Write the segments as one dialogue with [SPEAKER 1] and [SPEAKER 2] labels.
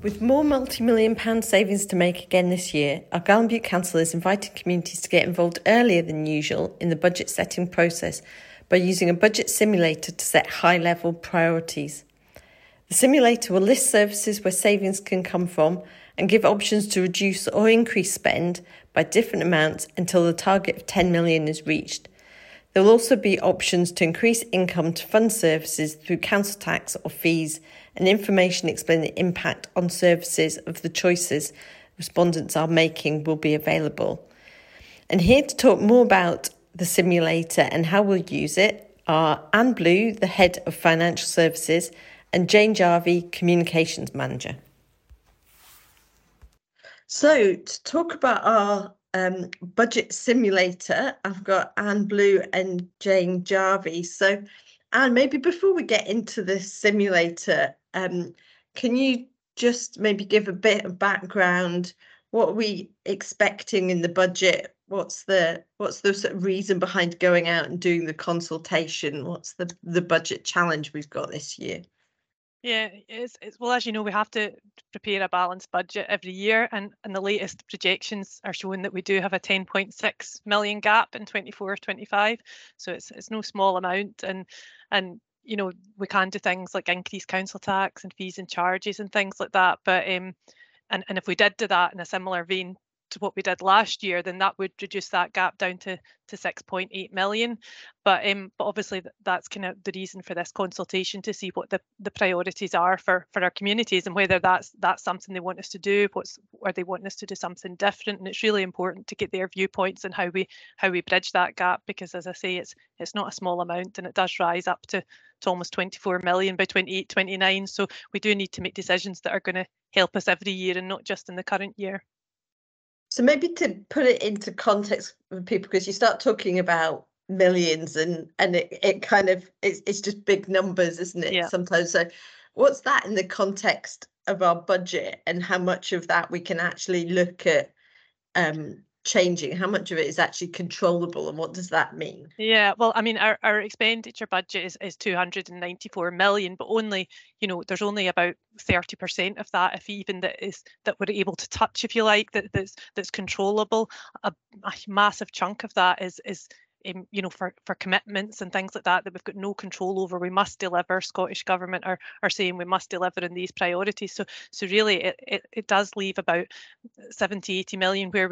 [SPEAKER 1] With more multi-million pound savings to make again this year, Argyll and Bute Council is inviting communities to get involved earlier than usual in the budget setting process by using a budget simulator to set high-level priorities. The simulator will list services where savings can come from and give options to reduce or increase spend by different amounts until the target of 10 million is reached. There will also be options to increase income to fund services through council tax or fees, and information explaining the impact on services of the choices respondents are making will be available. And here to talk more about the simulator and how we'll use it are Anne Blue, the Head of Financial Services, and Jane Jarvie, Communications Manager. So to talk about our budget simulator, I've got Anne Blue and Jane Jarvie. So Anne, maybe before we get into the simulator, can you just maybe give a bit of background? What are we expecting in the budget? What's the sort of reason behind going out and doing the consultation? What's the budget challenge we've got this year?
[SPEAKER 2] Yeah, it's well, as you know, we have to prepare a balanced budget every year, and the latest projections are showing that we do have a 10.6 million gap in 24-25. So it's no small amount, and you know, we can do things like increase council tax and fees and charges and things like that. But and if we did do that in a similar vein to what we did last year, then that would reduce that gap down to 6.8 million. But obviously that's kind of the reason for this consultation, to see what the priorities are for our communities, and whether that's something they want us to do, or they want us to do something different. And it's really important to get their viewpoints and how we bridge that gap, because as I say, it's not a small amount, and it does rise up to almost 24 million by 28-29. So we do need to make decisions that are going to help us every year and not just in the current year.
[SPEAKER 1] So maybe to put it into context for people, because you start talking about millions and it kind of it's just big numbers, isn't it?
[SPEAKER 2] Yeah.
[SPEAKER 1] Sometimes. So what's that in the context of our budget, and how much of that we can actually look at changing? How much of it is actually controllable, and what does that mean?
[SPEAKER 2] Yeah, well, I mean, our expenditure budget is 294 million, but only, you know, there's only about 30% of that, if even that we're able to touch, if you like, that's controllable. A massive chunk of that is you know, for commitments and things like that we've got no control over. We must deliver. Scottish Government are saying we must deliver in these priorities. So really, it does leave about 70-80 million where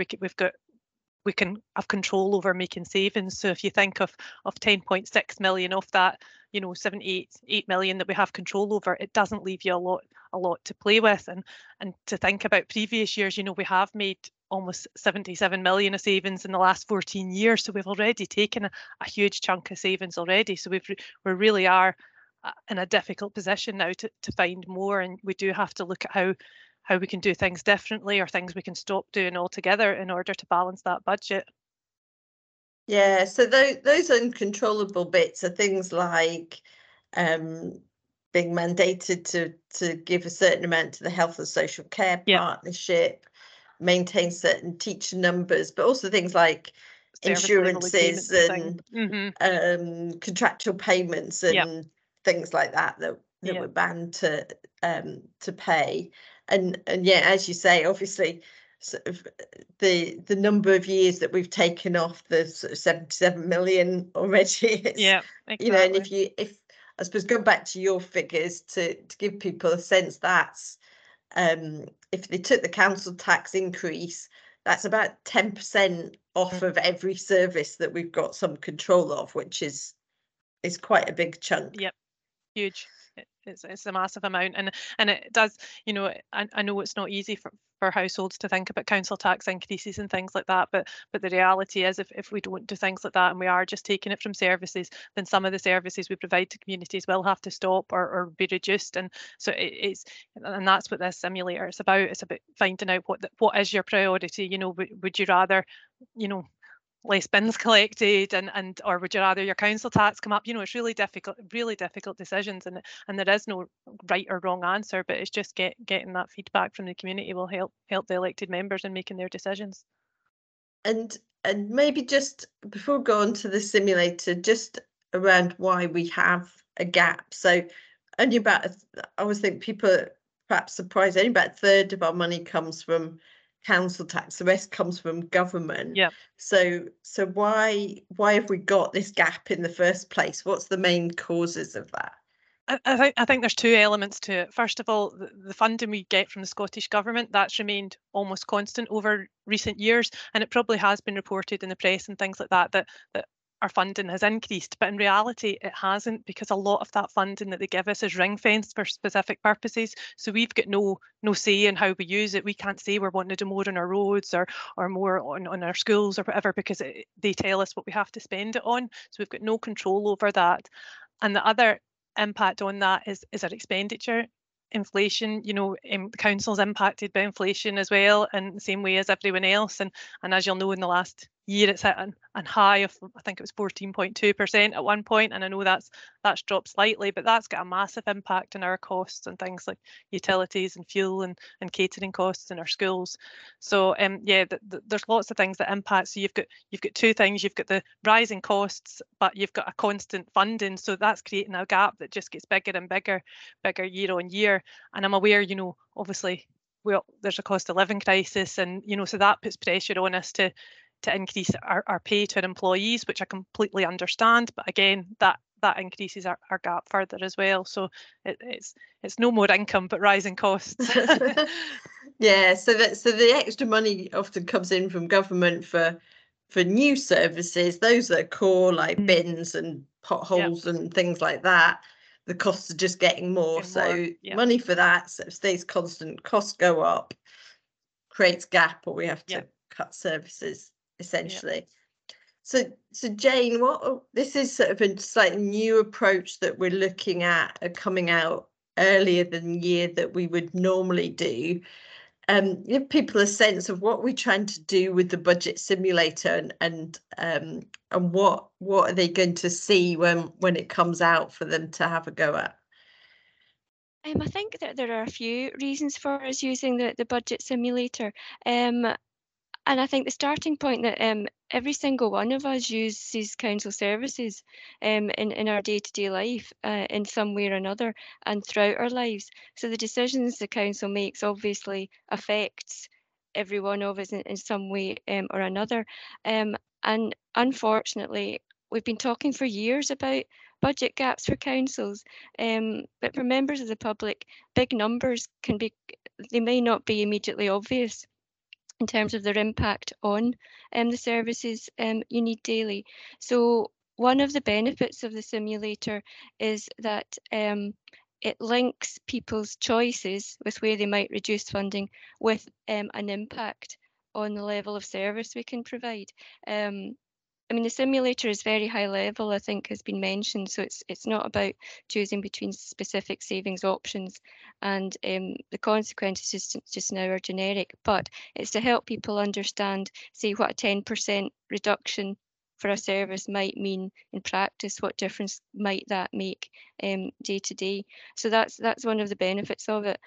[SPEAKER 2] we can have control over making savings. So if you think of 10.6 million of that, you know, 78 million that we have control over, it doesn't leave you a lot to play with. And to think about previous years, you know, we have made almost 77 million of savings in the last 14 years. So we've already taken a huge chunk of savings already. So we really are in a difficult position now to find more. And we do have to look at how we can do things differently, or things we can stop doing altogether in order to balance that budget.
[SPEAKER 1] Yeah, so those uncontrollable bits are things like being mandated to give a certain amount to the health and social care partnership, maintain certain teacher numbers, but also things like insurances and contractual payments and things like that we're banned to pay. And yeah, as you say, obviously, sort of the number of years that we've taken off the sort of 77 million already. Exactly. You know, and if I suppose go back to your figures to give people a sense, that's if they took the council tax increase, that's about 10% off of every service that we've got some control of, which is quite a big chunk.
[SPEAKER 2] Yep, huge. It's a massive amount, and it does, you know, I know it's not easy for households to think about council tax increases and things like that, but the reality is, if we don't do things like that and we are just taking it from services, then some of the services we provide to communities will have to stop or be reduced. And so and that's what this simulator is about. It's about finding out what is your priority. You know, would you rather, you know, less bins collected, and or would you rather your council tax come up? You know, it's really difficult decisions, and there is no right or wrong answer, but it's just getting that feedback from the community will help the elected members in making their decisions.
[SPEAKER 1] And maybe just before we go on to the simulator, just around why we have a gap. So only about, I always think people perhaps surprise only about a third of our money comes from council tax, the rest comes from government.
[SPEAKER 2] Yeah.
[SPEAKER 1] So why have we got this gap in the first place? What's the main causes of that?
[SPEAKER 2] I think there's two elements to it. First of all, the funding we get from the Scottish Government, that's remained almost constant over recent years, and it probably has been reported in the press and things like that our funding has increased, but in reality it hasn't, because a lot of that funding that they give us is ring fenced for specific purposes. So we've got no say in how we use it. We can't say we're wanting to do more on our roads or more on our schools or whatever, because they tell us what we have to spend it on. So we've got no control over that. And the other impact on that is our expenditure. Inflation, the council's impacted by inflation as well, in the same way as everyone else. And as you'll know, in the last year it's hit a high of, I think it was 14.2% at one point, and I know that's dropped slightly, but that's got a massive impact on our costs and things like utilities and fuel and catering costs in our schools. So there's lots of things that impact. So you've got two things. You've got the rising costs, but you've got a constant funding, so that's creating a gap that just gets bigger and bigger year on year. And I'm aware, obviously, there's a cost of living crisis, and so that puts pressure on us to increase our pay to our employees, which I completely understand. But again, that increases our gap further as well. So it's no more income but rising costs.
[SPEAKER 1] Yeah, so the extra money often comes in from government for new services, those that are core, like bins and potholes and things like that. The costs are just getting more. Money for that stays constant. Costs go up, creates gap, or we have to cut services essentially. So Jane, this is sort of a slightly new approach that we're looking at, coming out earlier than the year that we would normally do. Give people a sense of what we're trying to do with the budget simulator, and what are they going to see when it comes out for them to have a go at?
[SPEAKER 3] I think that there are a few reasons for us using the budget simulator. And I think the starting point that every single one of us uses council services in our day-to-day life in some way or another and throughout our lives. So the decisions the council makes obviously affects every one of us in some way or another. And unfortunately, we've been talking for years about budget gaps for councils, but for members of the public, big numbers they may not be immediately obvious in terms of their impact on the services you need daily. So one of the benefits of the simulator is that it links people's choices with where they might reduce funding with an impact on the level of service we can provide. I mean, the simulator is very high level, I think has been mentioned, so it's not about choosing between specific savings options, and the consequences just now are generic, but it's to help people understand, say, what a 10% reduction for a service might mean in practice, what difference might that make day to day. So that's one of the benefits of it.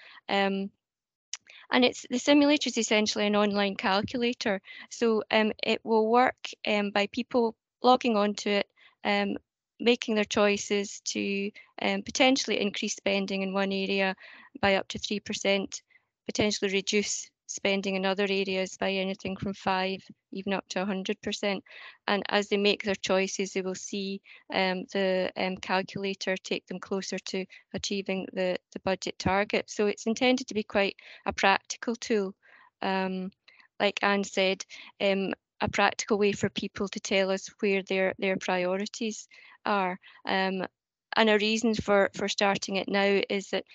[SPEAKER 3] And the simulator is essentially an online calculator. So it will work by people logging onto it, making their choices to potentially increase spending in one area by up to 3%, potentially reduce spending in other areas by anything from 5%, even up to 100%. And as they make their choices, they will see the calculator take them closer to achieving the budget target. So it's intended to be quite a practical tool. Like Anne said, a practical way for people to tell us where their priorities are. And a reason for starting it now is that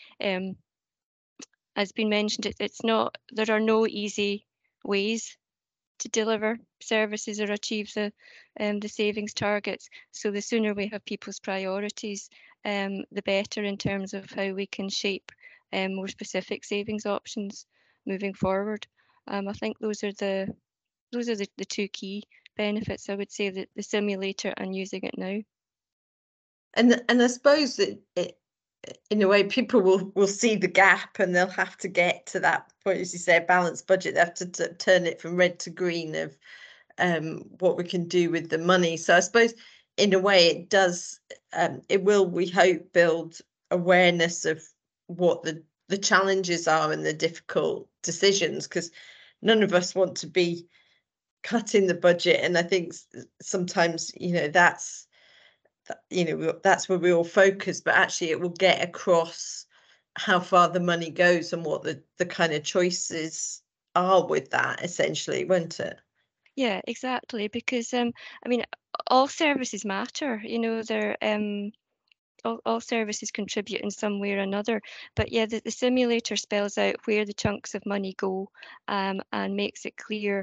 [SPEAKER 3] as been mentioned, there are no easy ways to deliver services or achieve the savings targets. So the sooner we have people's priorities, the better in terms of how we can shape more specific savings options moving forward. I think those are the two key benefits, I would say, that the simulator and using it now.
[SPEAKER 1] And I suppose that in a way, people will see the gap, and they'll have to get to that point, as you say, a balanced budget. They have to turn it from red to green of what we can do with the money. So I suppose in a way it does, it will, we hope, build awareness of what the the challenges are and the difficult decisions, because none of us want to be cutting the budget. And I think sometimes, that's where we all focus, but actually it will get across how far the money goes and what the kind of choices are with that, essentially, won't it?
[SPEAKER 3] Yeah, exactly. Because I mean, all services matter. They're all services contribute in some way or another. But yeah, the simulator spells out where the chunks of money go, and makes it clear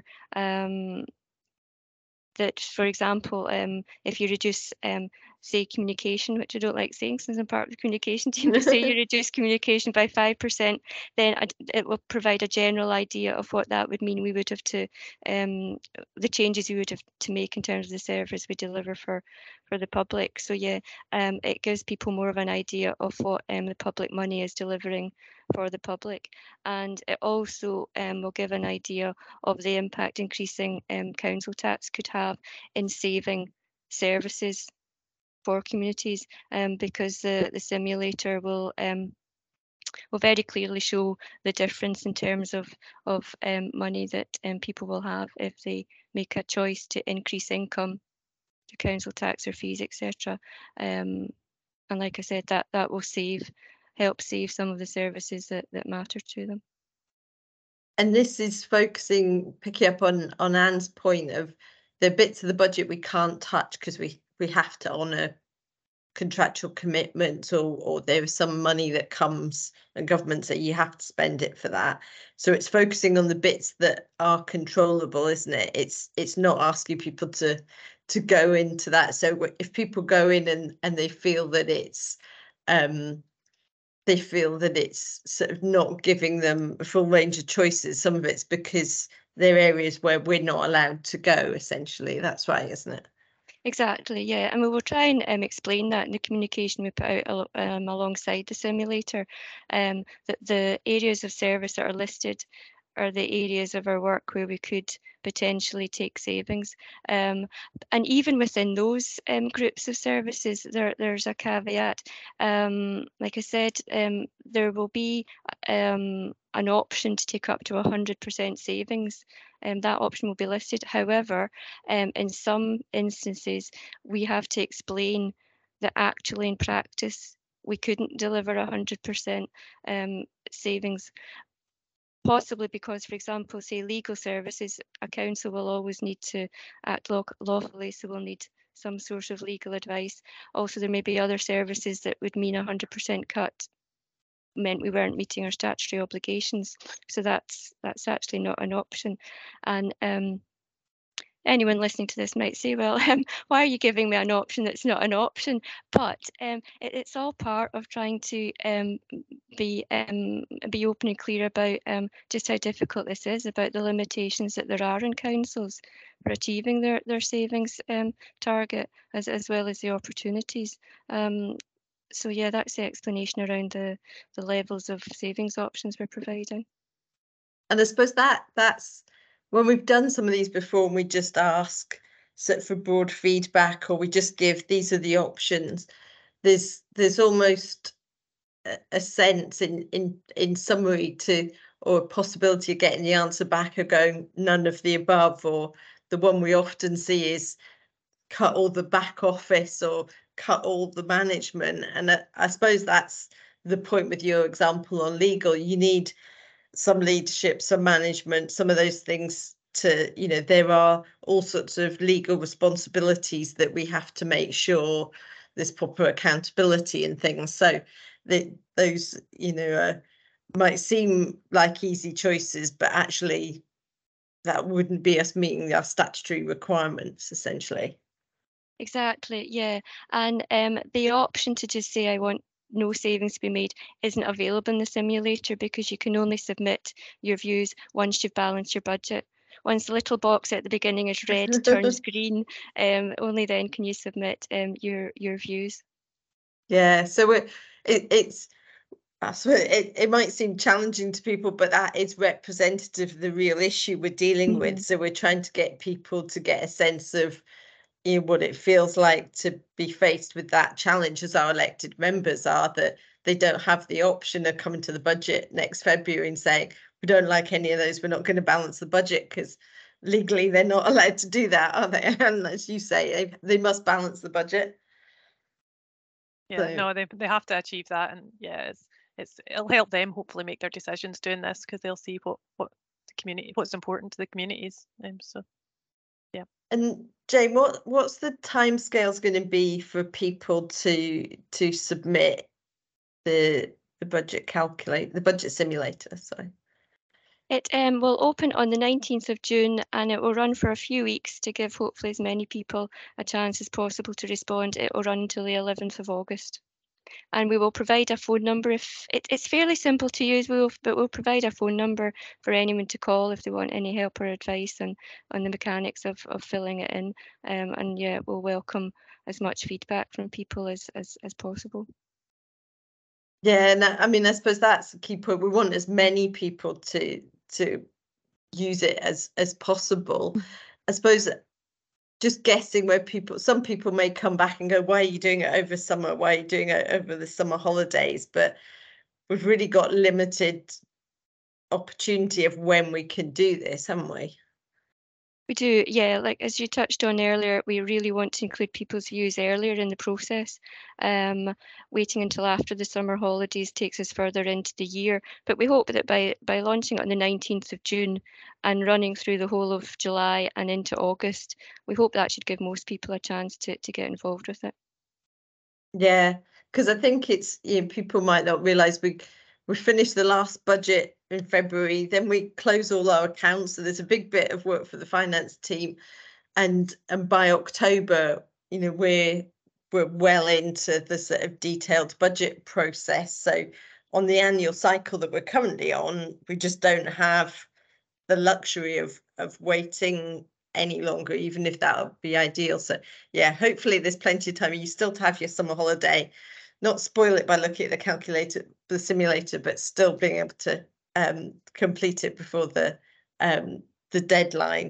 [SPEAKER 3] that, for example, if you reduce, say, communication, which I don't like saying since I'm part of the communication team, but say you reduce communication by 5%, then it will provide a general idea of what that would mean. We would have to, the changes we would have to make in terms of the service we deliver for the public. So yeah, it gives people more of an idea of what the public money is delivering for the public, and it also will give an idea of the impact increasing council tax could have in saving services for communities, because the simulator will very clearly show the difference in terms of money that people will have if they make a choice to increase income to council tax or fees, etc. And like I said, that will help save some of the services that matter to them.
[SPEAKER 1] And this is picking up on Anne's point of the bits of the budget we can't touch because we have to honour contractual commitments, or there is some money that comes and government say you have to spend it for that. So it's focusing on the bits that are controllable, isn't it? It's not asking people to go into that. So if people go in and they feel that it's sort of not giving them a full range of choices, some of it's because they're areas where we're not allowed to go, essentially. That's right, isn't it?
[SPEAKER 3] Exactly, yeah. And we will try and explain that in the communication we put out alongside the simulator, that the areas of service that are listed are the areas of our work where we could potentially take savings. And even within those groups of services, there's a caveat. Like I said, there will be an option to take up to 100% savings. That option will be listed. However, in some instances, we have to explain that actually in practice, we couldn't deliver 100% savings. Possibly because, for example, say legal services, a council will always need to act lawfully, so we'll need some sort of legal advice. Also, there may be other services that would mean 100% cut meant we weren't meeting our statutory obligations. So that's actually not an option. And anyone listening to this might say, well, why are you giving me an option that's not an option? But it's all part of trying to be open and clear about just how difficult this is, about the limitations that there are in councils for achieving their savings target, as well as the opportunities. So yeah, that's the explanation around the levels of savings options we're providing.
[SPEAKER 1] And I suppose that's when we've done some of these before, and we just ask for broad feedback, or we just give these are the options. There's almost a sense in summary or a possibility of getting the answer back of going none of the above, or the one we often see is cut all the back office or cut all the management. And I suppose that's the point with your example on legal. You need some leadership, some management, some of those things to, there are all sorts of legal responsibilities that we have to make sure there's proper accountability and things. So those, might seem like easy choices, but actually that wouldn't be us meeting our statutory requirements, essentially.
[SPEAKER 3] Exactly, yeah. And the option to just say I want no savings to be made isn't available in the simulator, because you can only submit your views once you've balanced your budget. Once the little box at the beginning is red turns green, only then can you submit your views.
[SPEAKER 1] Yeah, so it might seem challenging to people, but that is representative of the real issue we're dealing with. So we're trying to get people to get a sense of what it feels like to be faced with that challenge, as our elected members are, that they don't have the option of coming to the budget next February and saying, we don't like any of those, we're not going to balance the budget, because legally they're not allowed to do that, are they? And as you say, they must balance the budget.
[SPEAKER 2] Yeah, so, no, they have to achieve that, and yeah, it'll help them hopefully make their decisions doing this, because they'll see what the community, what's important to the communities. So yeah. And
[SPEAKER 1] Jane, what's the timescales going to be for people to submit the budget the budget simulator? Sorry.
[SPEAKER 3] It will open on the 19th of June, and it will run for a few weeks to give hopefully as many people a chance as possible to respond. It will run until the 11th of August. And we will provide a phone number. If it's fairly simple to use, but we'll provide a phone number for anyone to call if they want any help or advice on the mechanics of filling it in. And yeah, we'll welcome as much feedback from people as possible.
[SPEAKER 1] Yeah, and I mean, I suppose that's the key point. We want as many people to use it as possible. I suppose just guessing where some people may come back and go, why are you doing it over summer? Why are you doing it over the summer holidays? But we've really got limited opportunity of when we can do this, haven't we?
[SPEAKER 3] We do, yeah. Like as you touched on earlier, we really want to include people's views earlier in the process. Waiting until after the summer holidays takes us further into the year. But we hope that by launching it on the 19th of June and running through the whole of July and into August, we hope that should give most people a chance to get involved with it.
[SPEAKER 1] Yeah, because I think it's, people might not realise we finished the last budget in February, then we close all our accounts, so there's a big bit of work for the finance team, and by October, we're well into the sort of detailed budget process. So on the annual cycle that we're currently on, we just don't have the luxury of waiting any longer, even if that would be ideal. So yeah, hopefully there's plenty of time. You still have your summer holiday, not spoil it by looking at the calculator, the simulator, but still being able to complete it before the deadline,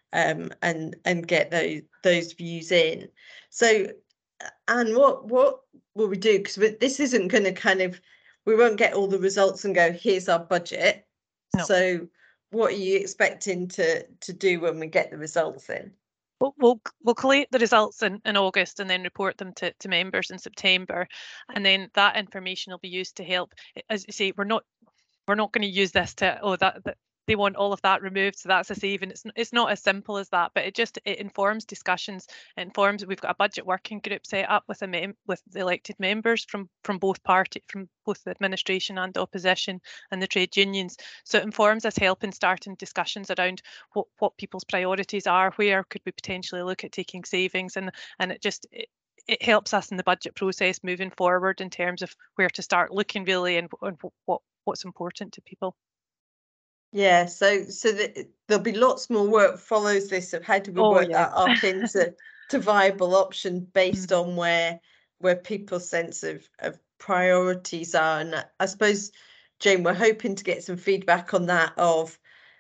[SPEAKER 1] and get those views in. So, Anne, what will we do? Because this isn't going to we won't get all the results and go, here's our budget. No. So what are you expecting to do when we get the results in?
[SPEAKER 2] We'll collate the results in August and then report them to members in September, and then that information will be used to help. As you say, we're not going to use this to that they want all of that removed, so that's a saving. It's not as simple as that, but it informs discussions. It informs. We've got a budget working group set up with with the elected members from both parties, from both the administration and the opposition and the trade unions. So it informs us helping starting discussions around what people's priorities are, where could we potentially look at taking savings, and it helps us in the budget process moving forward in terms of where to start looking really, and what's important to people.
[SPEAKER 1] Yeah, so there'll be lots more work follows this of how do we work that up into viable option based on where people's sense of priorities are. And I suppose, Jane, we're hoping to get some feedback on that of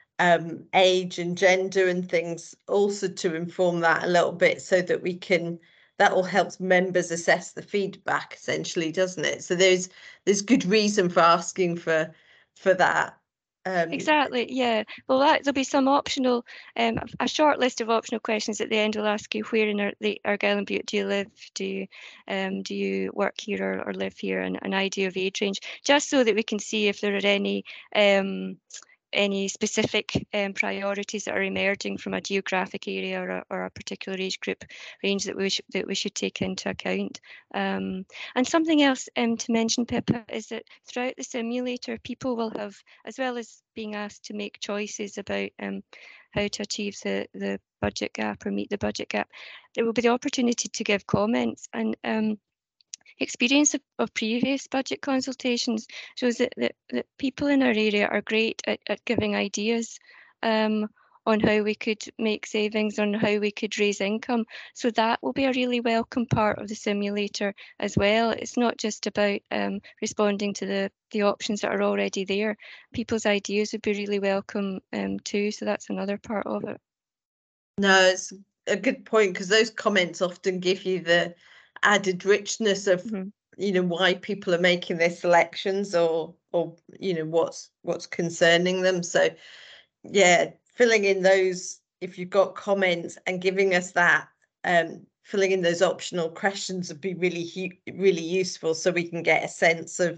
[SPEAKER 1] age and gender and things also to inform that a little bit, so that that all helps members assess the feedback, essentially, doesn't it? So there's good reason for asking for that.
[SPEAKER 3] Exactly, yeah. Well, there'll be some optional, a short list of optional questions at the end. Will ask you, where in Argyll and Bute do you live? Do you work here or live here? And an idea of age range, just so that we can see if there are any specific priorities that are emerging from a geographic area or a particular age group range that we should take into account. And something else to mention, Pippa, is that throughout the simulator, people will have, as well as being asked to make choices about how to achieve the budget gap or meet the budget gap, there will be the opportunity to give comments. And experience of previous budget consultations shows that people in our area are great at giving ideas on how we could make savings, on how we could raise income. So that will be a really welcome part of the simulator as well. It's not just about responding to the options that are already there. People's ideas would be really welcome too. So that's another part of it.
[SPEAKER 1] No, it's a good point, because those comments often give you the added richness of you know, why people are making their selections, or you know, what's concerning them. So yeah, filling in those, if you've got comments, and giving us that, filling in those optional questions would be really useful, so we can get a sense of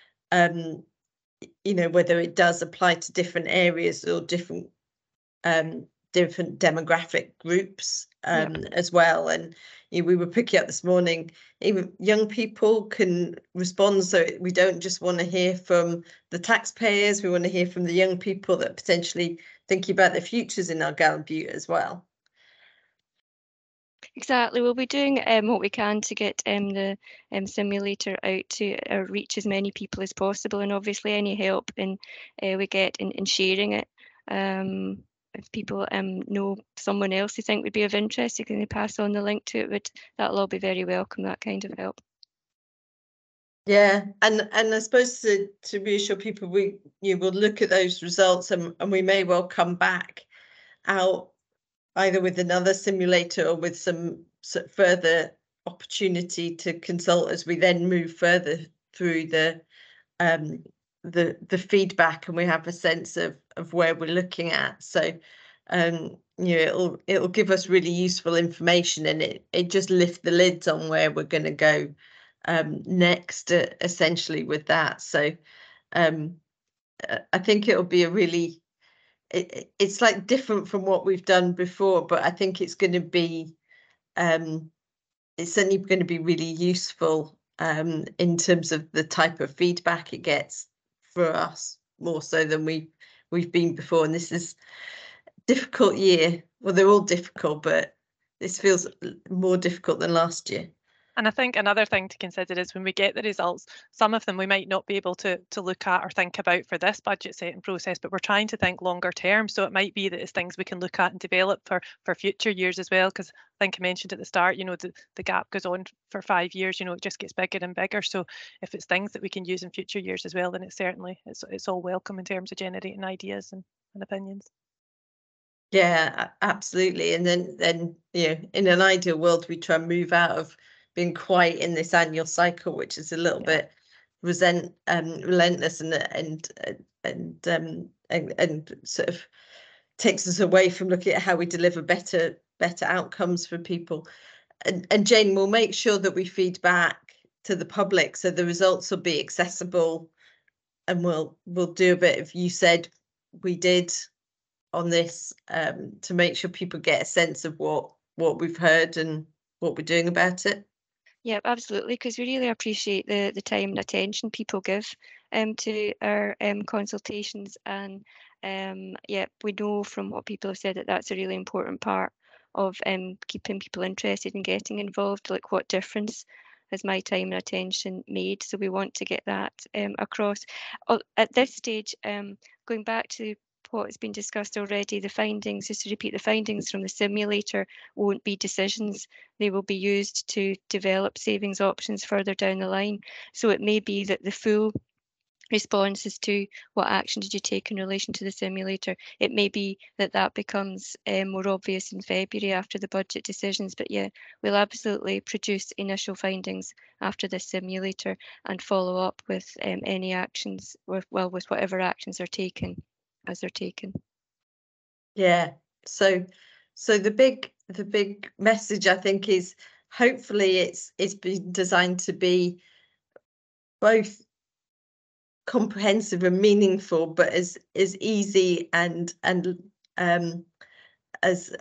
[SPEAKER 1] you know, whether it does apply to different areas or different demographic groups as well. And you know, we were picking up this morning, even young people can respond, so we don't just want to hear from the taxpayers, we want to hear from the young people that are potentially thinking about their futures in Argyll Bute as well.
[SPEAKER 3] Exactly. We'll be doing what we can to get the simulator out to reach as many people as possible, and obviously any help we get in sharing it. If people know someone else they think would be of interest, you can pass on the link to it. That'll all be very welcome, that kind of help.
[SPEAKER 1] Yeah, and I suppose to reassure people, we'll look at those results, and we may well come back out either with another simulator or with some further opportunity to consult as we then move further through the feedback, and we have a sense of where we're looking at. So you know, it'll give us really useful information, and it just lift the lids on where we're going to go next, essentially, with that. So I think it'll be a really, it's like different from what we've done before, but I think it's going to be it's certainly going to be really useful in terms of the type of feedback it gets for us, more so than we've been before. And this is a difficult year. Well, they're all difficult, but this feels more difficult than last year.
[SPEAKER 2] And I think another thing to consider is when we get the results, some of them we might not be able to look at or think about for this budget setting process, but we're trying to think longer term. So it might be that it's things we can look at and develop for future years as well. Because I think I mentioned at the start, you know, the gap goes on for 5 years, you know, it just gets bigger and bigger. So if it's things that we can use in future years as well, then it's all welcome in terms of generating ideas and opinions.
[SPEAKER 1] Yeah, absolutely. And then you know, in an ideal world, we try and move out of being quite in this annual cycle, which is a little bit relentless and sort of takes us away from looking at how we deliver better outcomes for people. And Jane, will make sure that we feed back to the public, so the results will be accessible, and we'll do a bit of you said we did on this to make sure people get a sense of what we've heard and what we're doing about it.
[SPEAKER 3] Yeah, absolutely, because we really appreciate the time and attention people give to our consultations, and yeah, we know from what people have said that that's a really important part of keeping people interested in getting involved. Like, what difference has my time and attention made? So we want to get that across. At this stage, going back to what has been discussed already, the findings, just to repeat, the findings from the simulator won't be decisions. They will be used to develop savings options further down the line. So it may be that the full response is to what action did you take in relation to the simulator. It may be that becomes more obvious in February after the budget decisions. But yeah, we'll absolutely produce initial findings after the simulator and follow up with any actions, with whatever actions are taken as they're taken.
[SPEAKER 1] Yeah, so the big message, I think, is hopefully it's been designed to be both comprehensive and meaningful, but as easy and as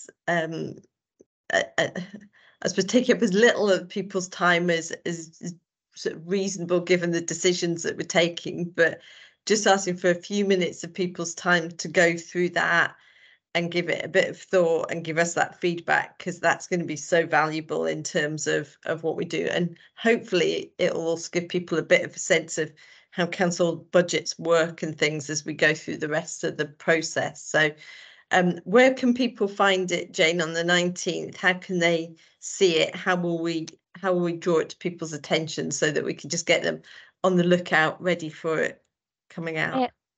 [SPEAKER 1] I suppose taking up as little of people's time as sort of reasonable given the decisions that we're taking, but just asking for a few minutes of people's time to go through that and give it a bit of thought and give us that feedback, because that's going to be so valuable in terms of what we do. And hopefully it will also give people a bit of a sense of how council budgets work and things as we go through the rest of the process. So where can people find it, Jane, on the 19th? How can they see it? How will we draw it to people's attention so that we can just get them on the lookout, ready for it coming out?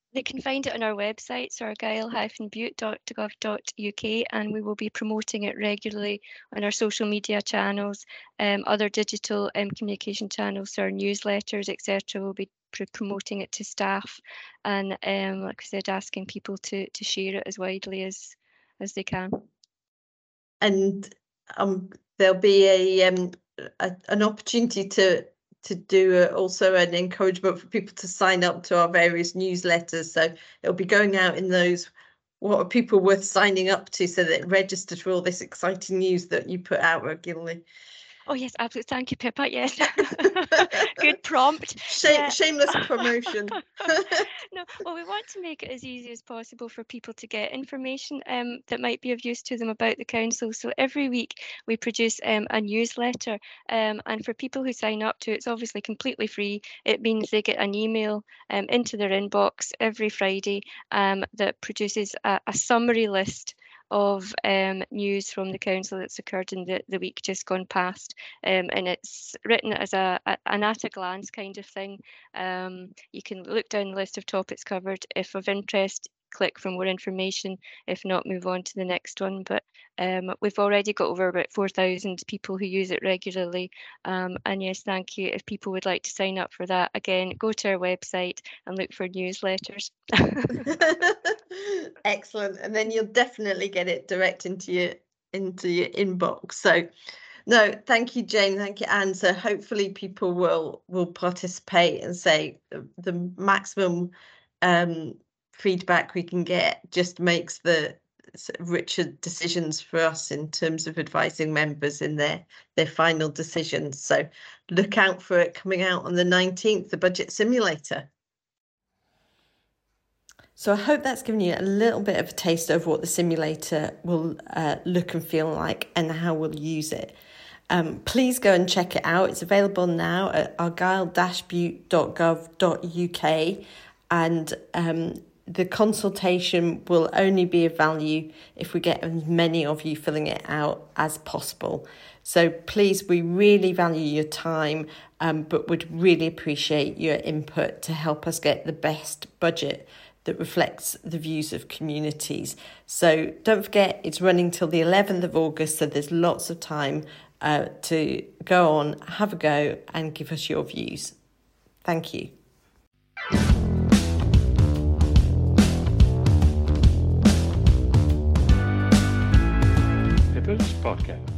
[SPEAKER 3] They can find it on our website, so argyll-bute.gov.uk, and we will be promoting it regularly on our social media channels, other digital communication channels, so our newsletters, etc. We'll be promoting it to staff, and like I said, asking people to share it as widely as they can.
[SPEAKER 1] And there'll be an opportunity to do also an encouragement for people to sign up to our various newsletters. So it'll be going out in those, what are people worth signing up to, so that registered for all this exciting news that you put out regularly.
[SPEAKER 3] Oh yes, absolutely. Thank you, Pippa. Yes, good prompt.
[SPEAKER 1] Shameless promotion.
[SPEAKER 3] No, well, we want to make it as easy as possible for people to get information that might be of use to them about the council. So every week we produce a newsletter, and for people who sign up to it, it's obviously completely free. It means they get an email into their inbox every Friday that produces a summary list of news from the council that's occurred in the week just gone past, and it's written as an at a glance kind of thing. You can look down the list of topics covered. If of interest, click for more information. If not, move on to the next one. But we've already got over about 4,000 people who use it regularly. And yes, thank you. If people would like to sign up for that, again, go to our website and look for newsletters.
[SPEAKER 1] Excellent. And then you'll definitely get it direct into your inbox. So no, thank you, Jane. Thank you, Anne. So hopefully people will participate and say the maximum feedback we can get just makes the richer decisions for us in terms of advising members in their final decisions. So look out for it coming out on the 19th, the budget simulator. So I hope that's given you a little bit of a taste of what the simulator will look and feel like and how we'll use it. Please go and check it out. It's available now at argyll-bute.gov.uk, and the consultation will only be of value if we get as many of you filling it out as possible. So please, we really value your time, but would really appreciate your input to help us get the best budget that reflects the views of communities. So don't forget, it's running till the 11th of August, so there's lots of time to go on, have a go and give us your views. Thank you.
[SPEAKER 4] Pippa's Podcast.